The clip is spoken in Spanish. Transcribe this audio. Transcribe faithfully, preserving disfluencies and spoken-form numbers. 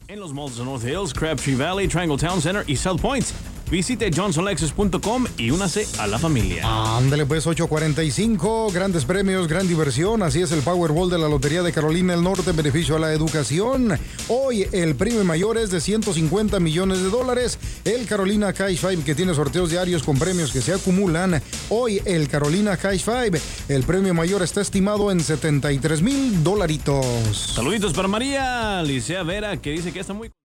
en los malls de North Hills, Crabtree Valley, Triangle Town Center y South Point. Visite johnson lexus punto com y únase a la familia. Ándale pues, ocho cuarenta y cinco, grandes premios, gran diversión. Así es el Powerball de la Lotería de Carolina del Norte en beneficio a la educación. Hoy el premio mayor es de ciento cincuenta millones de dólares. El Carolina Cash Five, que tiene sorteos diarios con premios que se acumulan. Hoy el Carolina Cash Five, el premio mayor está estimado en setenta y tres mil dolaritos. Saluditos para María Licea Vera, que dice que está muy...